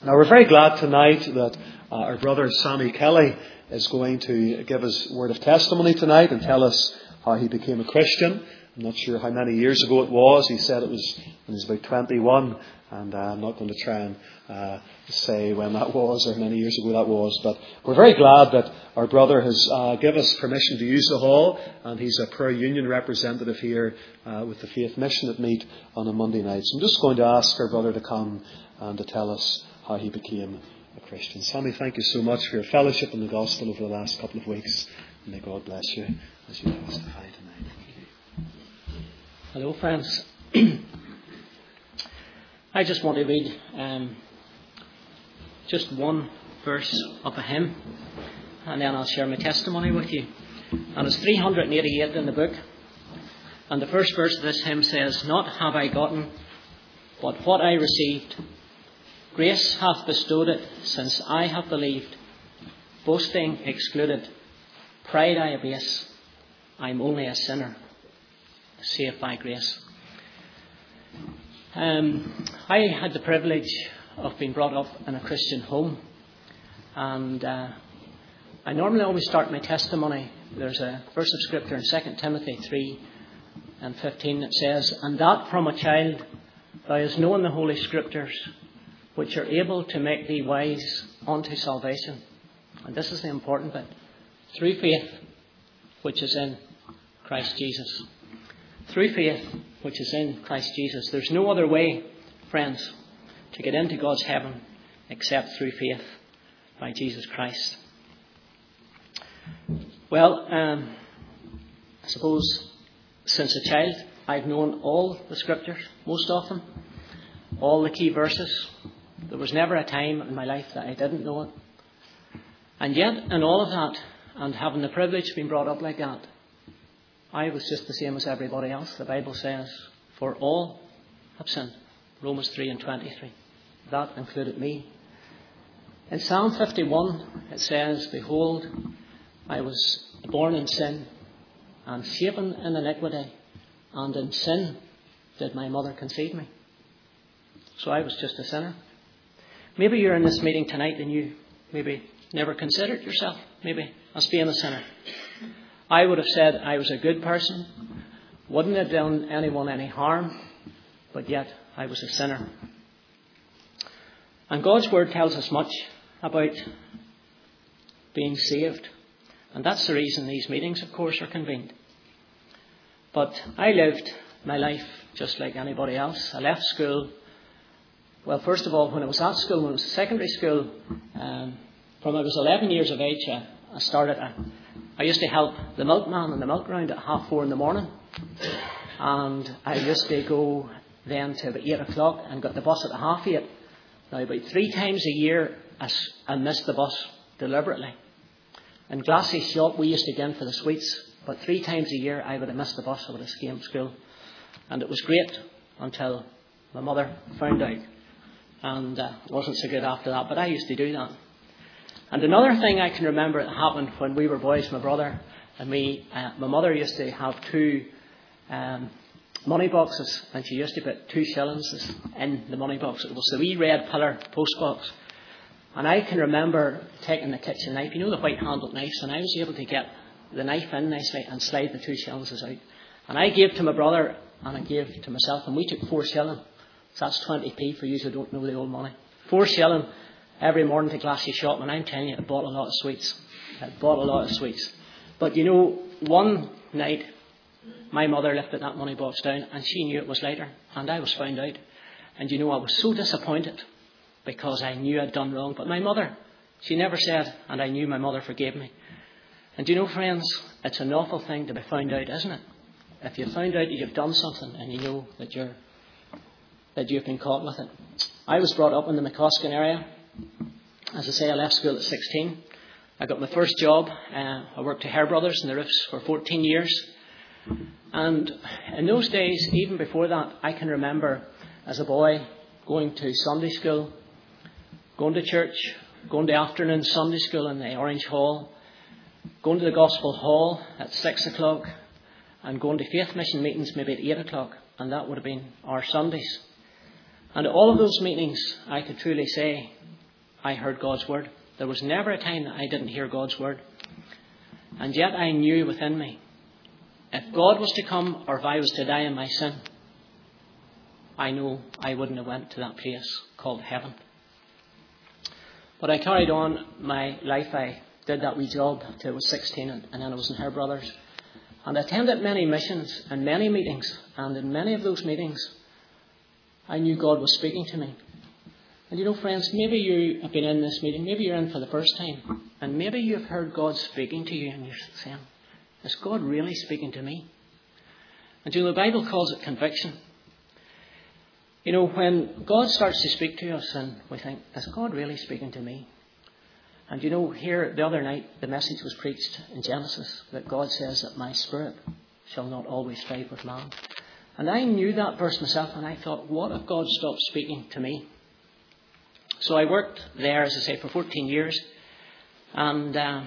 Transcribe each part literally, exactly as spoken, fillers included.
Now, we're very glad tonight that uh, our brother Sammy Kelly is going to give his word of testimony tonight and tell us how he became a Christian. I'm not sure how many years ago it was. He said it was when he was about twenty-one, and uh, I'm not going to try and uh, say when that was or how many years ago that was. But we're very glad that our brother has uh, given us permission to use the hall, and he's a prayer union representative here uh, with the Faith Mission at Meet on a Monday night. So I'm just going to ask our brother to come and to tell us how he became a Christian. Sammy, thank you so much for your fellowship in the gospel over the last couple of weeks. May God bless you as you testify tonight. Thank you. Hello, friends. I just want to read um, just one verse of a hymn, and then I'll share my testimony with you. And it's three hundred eighty-eight in the book. And the first verse of this hymn says, "Not have I gotten, but what I received. Grace hath bestowed it, since I have believed. Boasting excluded, pride I abase. I'm only a sinner, saved by grace." Um, I had the privilege of being brought up in a Christian home, and uh, I normally always start my testimony. There's a verse of scripture in Second Timothy three and fifteen that says, "And that from a child thou hast known the holy scriptures, which are able to make thee wise unto salvation." And this is the important bit. "Through faith, which is in Christ Jesus." Through faith, which is in Christ Jesus. There's no other way, friends, to get into God's heaven except through faith by Jesus Christ. Well, um, I suppose since a child I've known all the scriptures, most often, all the key verses. There was never a time in my life that I didn't know it. And yet, in all of that, and having the privilege of being brought up like that, I was just the same as everybody else. The Bible says, "For all have sinned." Romans three and twenty-three. That included me. In Psalm fifty-one, it says, "Behold, I was born in sin, and shapen in iniquity, and in sin did my mother conceive me." So I was just a sinner. Maybe you're in this meeting tonight and you maybe never considered yourself maybe as being a sinner. I would have said I was a good person, wouldn't have done anyone any harm, but yet I was a sinner. And God's word tells us much about being saved. And that's the reason these meetings, of course, are convened. But I lived my life just like anybody else. I left school. Well, first of all, when I was at school, when I was at secondary school, um, from I was eleven years of age, I, I started, a, I used to help the milkman in the milk round at half four in the morning. And I used to go then to about eight o'clock and got the bus at half eight. Now, about three times a year, I, I missed the bus deliberately. In Glassy shop, we used to get in for the sweets, but three times a year, I would have missed the bus. I would have escaped school. And it was great until my mother found out. And uh, it wasn't so good after that, but I used to do that. And another thing I can remember that happened when we were boys, my brother and me, uh, my mother used to have two um, money boxes, and she used to put two shillings in the money box. It was the wee red pillar post box. And I can remember taking the kitchen knife, you know the white handled knives, and I was able to get the knife in nicely and slide the two shillings out. And I gave to my brother and I gave to myself, and we took four shilling. So that's twenty p for you who don't know the old money. Four shilling every morning to Glassy shop, and I'm telling you, I bought a lot of sweets. I bought a lot of sweets. But you know, one night, my mother lifted that money box down, and she knew it was later, and I was found out. And you know, I was so disappointed because I knew I'd done wrong. But my mother, she never said, and I knew my mother forgave me. And you know, friends, it's an awful thing to be found out, isn't it? If you found out that you've done something and you know that you're that you've been caught with it. I was brought up in the McCoskin area. As I say, I left school at sixteen. I got my first job. Uh, I worked at Hare Brothers in the roofs for fourteen years. And in those days, even before that, I can remember as a boy going to Sunday school, going to church, going to afternoon Sunday school in the Orange Hall, going to the Gospel Hall at six o'clock, and going to Faith Mission meetings maybe at eight o'clock. And that would have been our Sundays. And at all of those meetings, I could truly say I heard God's word. There was never a time that I didn't hear God's word. And yet I knew within me, if God was to come or if I was to die in my sin, I know I wouldn't have went to that place called heaven. But I carried on my life. I did that wee job till I was sixteen, and, and then I was in Her Brothers. And I attended many missions and many meetings. And in many of those meetings, I knew God was speaking to me. And you know, friends, maybe you have been in this meeting. Maybe you're in for the first time. And maybe you've heard God speaking to you and you're saying, is God really speaking to me? And you know, the Bible calls it conviction. You know, when God starts to speak to us and we think, is God really speaking to me? And you know, here the other night, the message was preached in Genesis that God says that my spirit shall not always strive with man. And I knew that verse myself, and I thought, what if God stopped speaking to me? So I worked there, as I say, for fourteen years. And uh,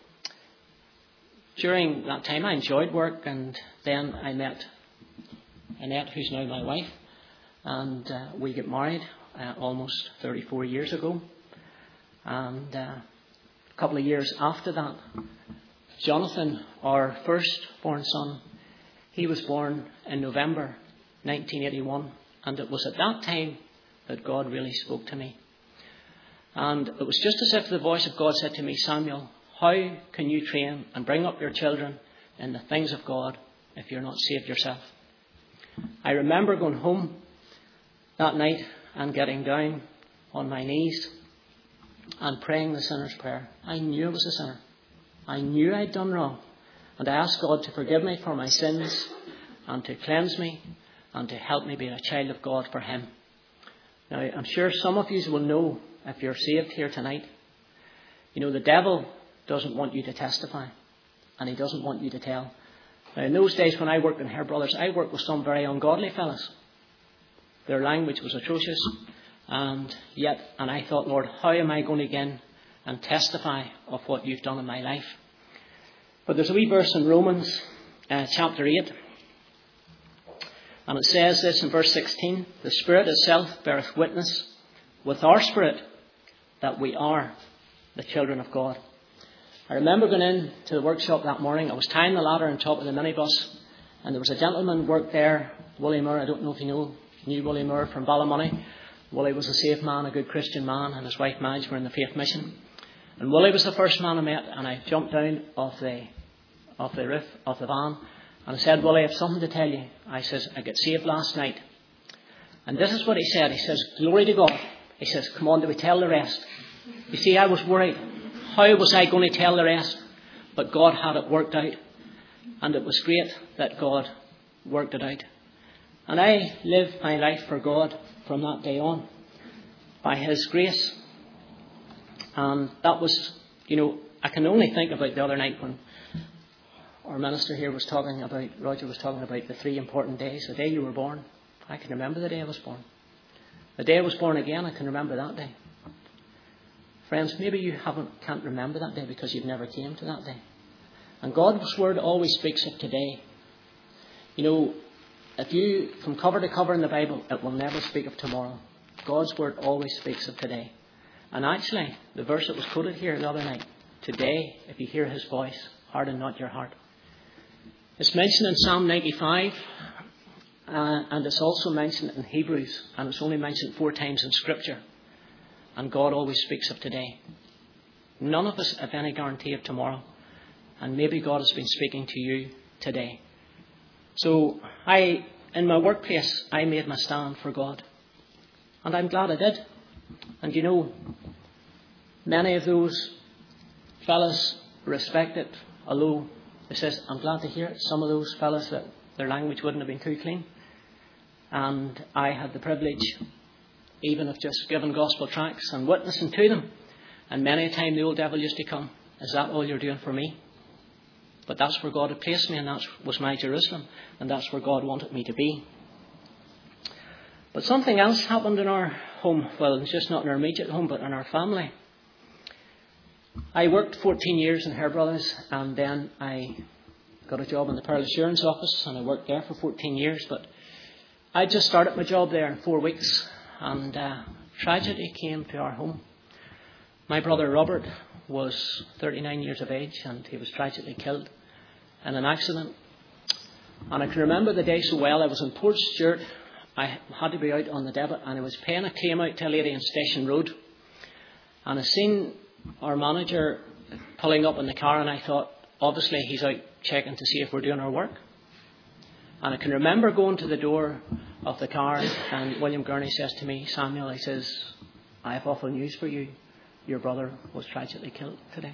during that time, I enjoyed work. And then I met Annette, who's now my wife. And uh, we got married uh, almost thirty-four years ago. And uh, a couple of years after that, Jonathan, our firstborn son, he was born in November nineteen eighty-one. And it was at that time that God really spoke to me. And it was just as if the voice of God said to me, Samuel, how can you train and bring up your children in the things of God if you're not saved yourself? I remember going home that night and getting down on my knees and praying the sinner's prayer. I knew I was a sinner. I knew I'd done wrong. And I asked God to forgive me for my sins and to cleanse me and to help me be a child of God for Him. Now, I'm sure some of you will know, if you're saved here tonight, you know, the devil doesn't want you to testify and he doesn't want you to tell. Now, in those days when I worked in Her Brothers, I worked with some very ungodly fellas. Their language was atrocious, and yet, and I thought, Lord, how am I going to begin and testify of what you've done in my life? But there's a wee verse in Romans uh, chapter eight, and it says this in verse sixteen, the Spirit itself beareth witness with our spirit that we are the children of God. I remember going in to the workshop that morning. I was tying the ladder on top of the minibus, and there was a gentleman worked there, Willie Moore. I don't know if you know, knew Willie Moore from Ballymoney. Willie was a saved man, a good Christian man, and his wife Madge were in the Faith Mission. And Willie was the first man I met, and I jumped down off the off the roof of the van, and I said, Willie, I have something to tell you. I says, I got saved last night. And this is what he said. He says, glory to God. He says, come on, do we tell the rest? You see, I was worried. How was I going to tell the rest? But God had it worked out. And it was great that God worked it out. And I lived my life for God from that day on, by His grace. And that was, you know, I can only think about the other night when our minister here was talking about, Roger was talking about the three important days. The day you were born, I can remember the day I was born. The day I was born again, I can remember that day. Friends, maybe you haven't can't remember that day because you've never came to that day. And God's word always speaks of today. You know, if you, from cover to cover in the Bible, it will never speak of tomorrow. God's word always speaks of today. And actually, the verse that was quoted here the other night, today, if you hear His voice, harden not your heart. It's mentioned in Psalm ninety-five, uh, and it's also mentioned in Hebrews, and it's only mentioned four times in Scripture. And God always speaks of today. None of us have any guarantee of tomorrow. And maybe God has been speaking to you today. So I, in my workplace, I made my stand for God. And I'm glad I did. And you know, many of those fellas respect it, although it says, I'm glad to hear it. Some of those fellas, that their language wouldn't have been too clean. And I had the privilege, even of just giving gospel tracts and witnessing to them. And many a time the old devil used to come, is that all you're doing for me? But that's where God had placed me, and that was my Jerusalem, and that's where God wanted me to be. But something else happened in our home. Well, it's just not in our immediate home, but in our family. I worked fourteen years in Her Brothers, and then I got a job in the Pearl Assurance office, and I worked there for fourteen years. But I just started my job there in four weeks, and uh, tragedy came to our home. My brother Robert was thirty-nine years of age, and he was tragically killed in an accident. And I can remember the day so well. I was in Port Stewart. I had to be out on the debit, and I was paying a claim out to a lady on Station Road. And I seen our manager pulling up in the car, and I thought, obviously he's out checking to see if we're doing our work. And I can remember going to the door of the car, and William Gurney says to me, Samuel, he says, I have awful news for you. Your brother was tragically killed today.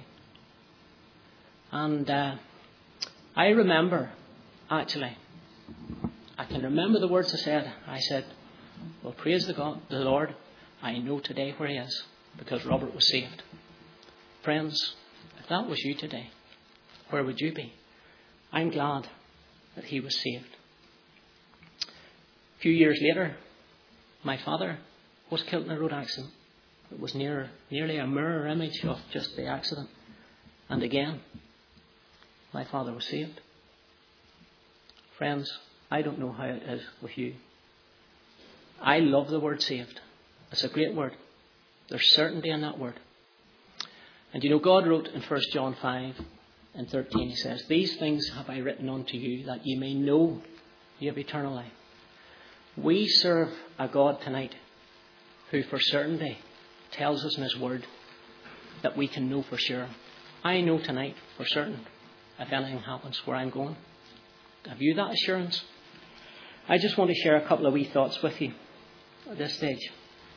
And uh, I remember, actually, I can remember the words I said. I said, well, praise the God, the Lord, I know today where he is, because Robert was saved. Friends, if that was you today, where would you be? I'm glad that he was saved. A few years later, my father was killed in a road accident. It was near, nearly a mirror image of just the accident. And again, my father was saved. Friends, I don't know how it is with you. I love the word saved. It's a great word. There's certainty in that word. And you know, God wrote in First John five and thirteen, he says, these things have I written unto you, that ye may know ye have eternal life. We serve a God tonight who for certainty tells us in his word that we can know for sure. I know tonight for certain if anything happens where I'm going. Have you that assurance? I just want to share a couple of wee thoughts with you at this stage.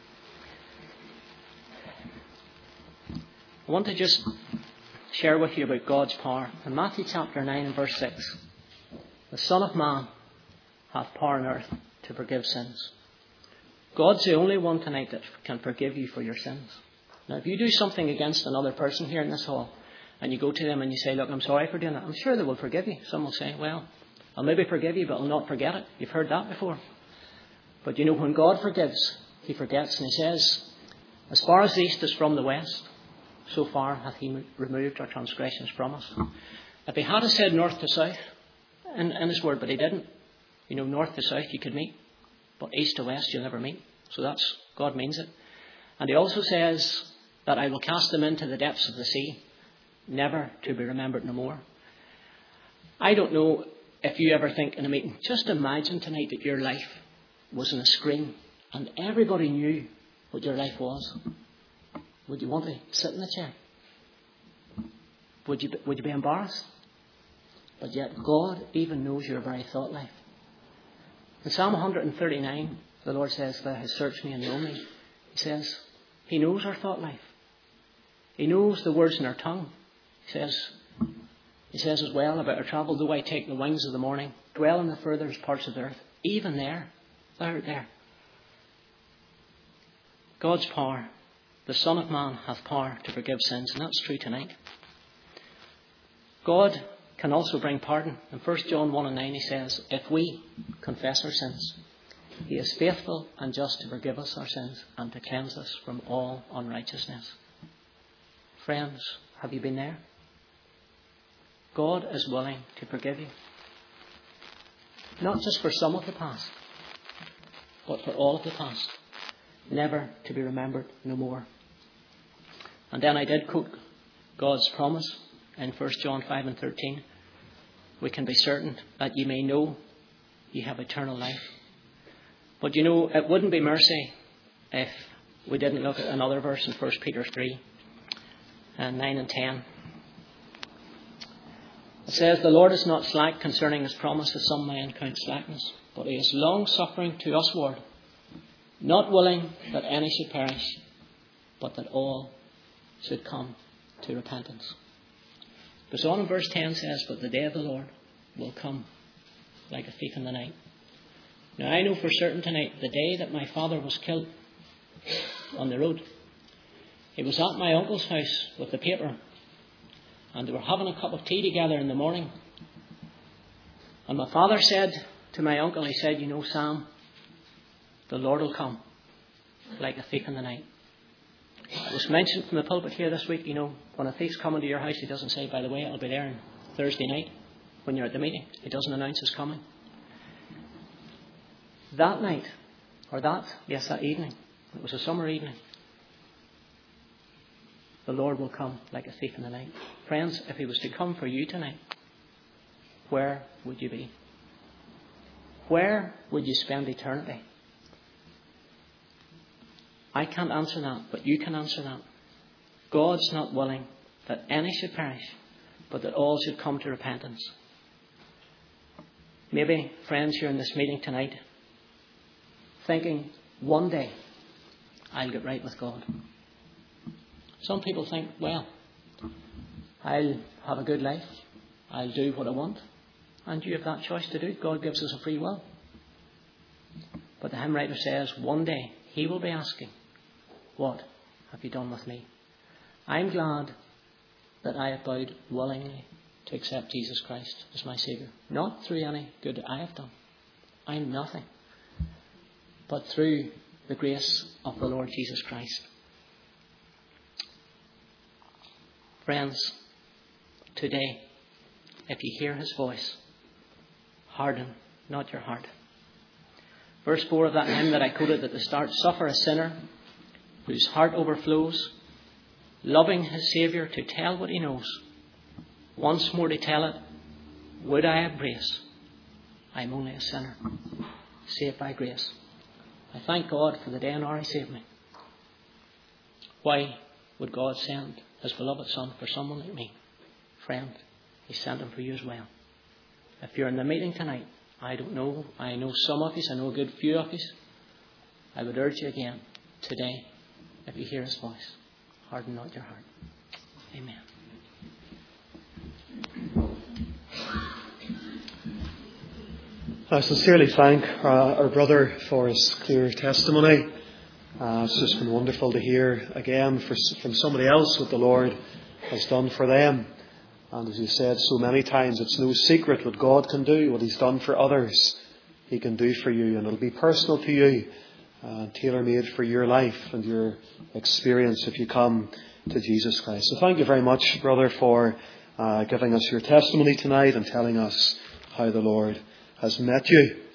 I want to just share with you about God's power. In Matthew chapter nine and verse six, the Son of Man hath power on earth to forgive sins. God's the only one tonight that can forgive you for your sins. Now, if you do something against another person here in this hall, and you go to them and you say, look, I'm sorry for doing that, I'm sure they will forgive you. Some will say, well, I'll maybe forgive you, but I'll not forget it. You've heard that before. But you know, when God forgives, he forgets. And he says, as far as the east is from the west, so far hath he removed our transgressions from us. If he had said north to south in, in his word, but he didn't. You know, north to south you could meet, but east to west you'll never meet. So that's, God means it. And he also says that I will cast them into the depths of the sea, never to be remembered no more. I don't know if you ever think in a meeting, just imagine tonight that your life was on a screen and everybody knew what your life was. Would you want to sit in the chair? Would you, would you be embarrassed? But yet God even knows your very thought life. In Psalm one thirty-nine, the Lord says, thou hast searched me and known me. He says, he knows our thought life. He knows the words in our tongue. He says, he says as well about our travel, though I take the wings of the morning, dwell in the furthest parts of the earth, even there, thou art there. God's power, the Son of Man hath power to forgive sins, and that's true tonight. God can also bring pardon. In First John one and nine he says, if we confess our sins, he is faithful and just to forgive us our sins and to cleanse us from all unrighteousness. Friends, have you been there? God is willing to forgive you. Not just for some of the past, but for all of the past. Never to be remembered no more. And then I did quote God's promise in First John five and thirteen. We can be certain that ye may know ye have eternal life. But you know, it wouldn't be mercy if we didn't look at another verse in First Peter three and nine and ten. It says, the Lord is not slack concerning his promise, as some men count slackness, but he is long suffering to usward, not willing that any should perish, but that all should come to repentance. Goes on in verse ten says, but the day of the Lord will come like a thief in the night. Now I know for certain tonight, the day that my father was killed on the road, he was at my uncle's house with the paper, and they were having a cup of tea together in the morning. And my father said to my uncle, he said, you know, Sam, the Lord will come like a thief in the night. It was mentioned from the pulpit here this week, you know, when a thief's coming to your house, he doesn't say, by the way, I'll be there on Thursday night when you're at the meeting. He doesn't announce his coming. That night, or that, yes, that evening, it was a summer evening, the Lord will come like a thief in the night. Friends, if he was to come for you tonight, where would you be? Where would you spend eternity? I can't answer that, but you can answer that. God's not willing that any should perish, but that all should come to repentance. Maybe, friends, you're in this meeting tonight thinking, one day I'll get right with God. Some people think, well, I'll have a good life. I'll do what I want. And you have that choice to do. God gives us a free will. But the hymn writer says, one day he will be asking, what have you done with me? I'm glad that I have bowed willingly to accept Jesus Christ as my Saviour. Not through any good that I have done. I'm nothing. But through the grace of the Lord Jesus Christ. Friends, today, if you hear his voice, harden not your heart. Verse four of that hymn that I quoted at the start, suffer a sinner whose heart overflows, loving his Saviour to tell what he knows. Once more to tell it, would I embrace? I'm only a sinner, saved by grace. I thank God for the day and hour he saved me. Why would God send his beloved Son for someone like me? Friend, he sent him for you as well. If you're in the meeting tonight, I don't know, I know some of you, I know a good few of you, I would urge you again, today, if you hear his voice, harden not your heart. Amen. I sincerely thank uh, our brother for his clear testimony. Uh, it's just been wonderful to hear again for, from somebody else what the Lord has done for them. And as you said so many times, it's no secret what God can do, what he's done for others, he can do for you. And it'll be personal to you, uh, tailor-made for your life and your experience if you come to Jesus Christ. So thank you very much, brother, for uh, giving us your testimony tonight and telling us how the Lord has met you.